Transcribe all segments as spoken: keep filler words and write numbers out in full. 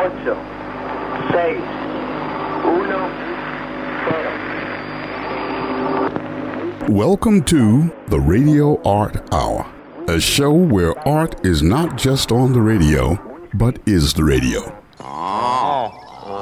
ocho, seis, uno, cero. Welcome to the Radio Art Hour, a show where art is not just on the radio, but is the radio. Oh,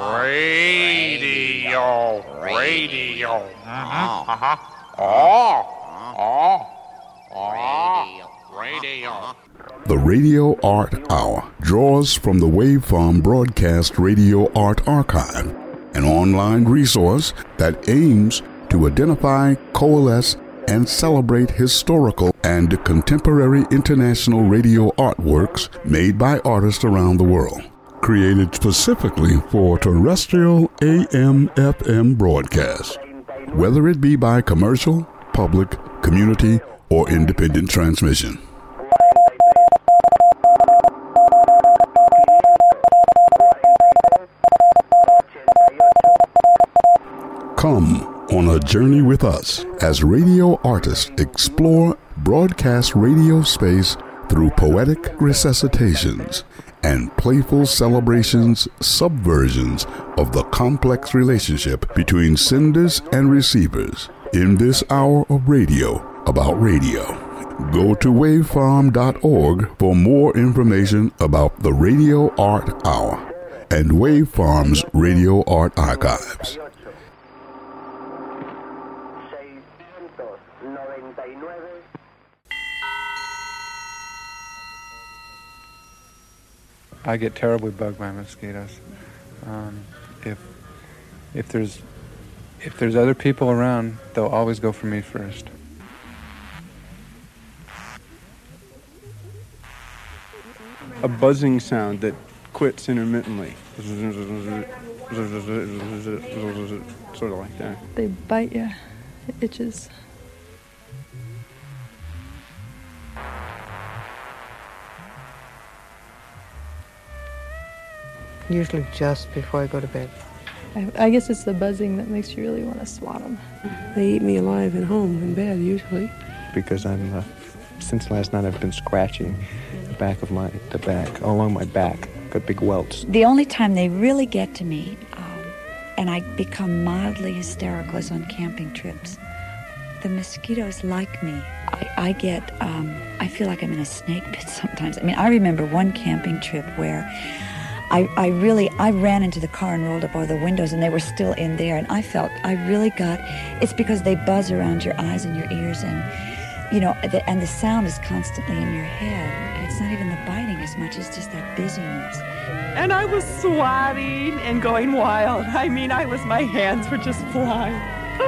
radio, radio. Mm-hmm. Uh-huh. Oh, oh, oh, radio. The Radio Art Hour draws from the Waveform Broadcast Radio Art Archive, an online resource that aims to identify, coalesce, and celebrate historical and contemporary international radio artworks made by artists around the world. Created specifically for terrestrial A M F M broadcasts, whether it be by commercial, public, community, or independent transmission. Come on a journey with us as radio artists explore broadcast radio space through poetic resuscitations and playful celebrations, subversions of the complex relationship between senders and receivers in this hour of radio about radio. Go to waveform dot org for more information about the Radio Art Hour and Waveform's Radio Art Archives. I get terribly bugged by mosquitoes. Um, if if there's if there's other people around, they'll always go for me first. A buzzing sound that quits intermittently. Sort of like that. They bite you. It itches. Usually just before I go to bed. I, I guess it's the buzzing that makes you really want to swat them. They eat me alive at home in bed, usually. Because I'm, uh, since last night I've been scratching the back of my, the back, along my back. Got big welts. The only time they really get to me, um, and I become mildly hysterical, is on camping trips. The mosquitoes like me. I, I get, um, I feel like I'm in a snake pit sometimes. I mean, I remember one camping trip where I, I really, I ran into the car and rolled up all the windows and they were still in there, and I felt, I really got, it's because they buzz around your eyes and your ears, and, you know, the, and the sound is constantly in your head. And it's not even the biting as much as just that busyness. And I was swatting and going wild. I mean, I was, my hands were just flying.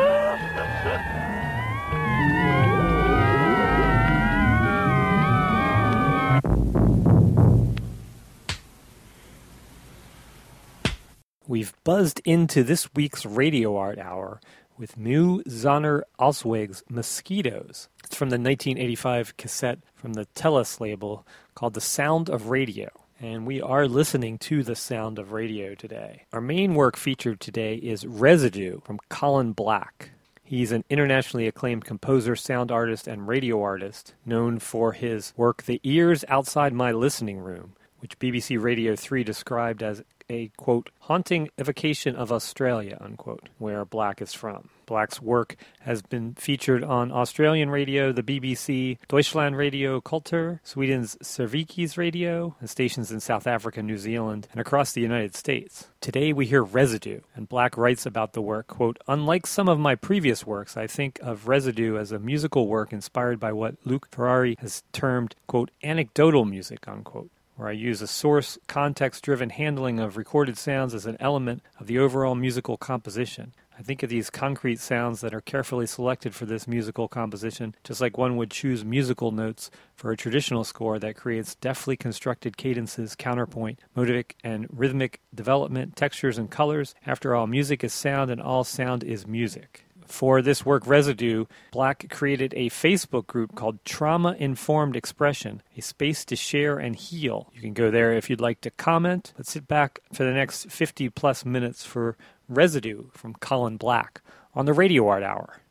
We've buzzed into this week's Radio Art Hour with Mu Zonner Alsweg's Mosquitoes. It's from the nineteen eighty-five cassette from the Tellus label called The Sound of Radio. And we are listening to The Sound of Radio today. Our main work featured today is Residue from Colin Black. He's an internationally acclaimed composer, sound artist, and radio artist, known for his work The Ears Outside My Listening Room, which B B C Radio three described as a, quote, haunting evocation of Australia, unquote, where Black is from. Black's work has been featured on Australian radio, the B B C, Deutschland Radio Kultur, Sweden's Servikis Radio, and stations in South Africa, New Zealand, and across the United States. Today we hear Residue, and Black writes about the work, quote, unlike some of my previous works, I think of Residue as a musical work inspired by what Luc Ferrari has termed, quote, anecdotal music, unquote, where I use a source, context-driven handling of recorded sounds as an element of the overall musical composition. I think of these concrete sounds that are carefully selected for this musical composition, just like one would choose musical notes for a traditional score that creates deftly constructed cadences, counterpoint, motivic and rhythmic development, textures and colors. After all, music is sound and all sound is music. For this work, Residue, Black created a Facebook group called Trauma Informed Expression, a space to share and heal. You can go there if you'd like to comment. Let's sit back for the next fifty plus minutes for Residue from Colin Black on the Radio Art Hour.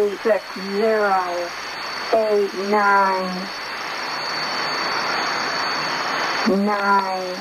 three six zero eight nine nine.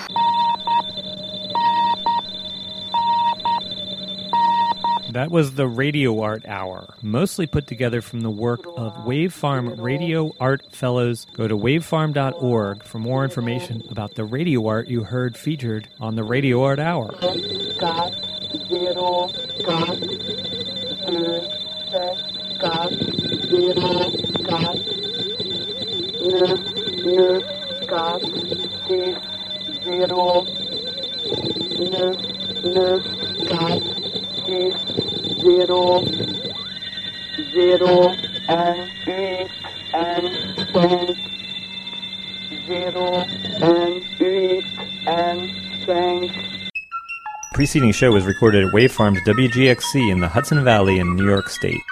That was the Radio Art Hour, mostly put together from the work of Wavefarm Radio Art Fellows. Go to wavefarm dot org for more information about the radio art you heard featured on the Radio Art Hour. Got zero, got two, six, got zero, got nu, nu, got six, zero, nu, nu, got six, zero, zero, and eight, and ten, zero, and eight, and ten. Preceding show was recorded at Wavefarm's W G X C in the Hudson Valley in New York State.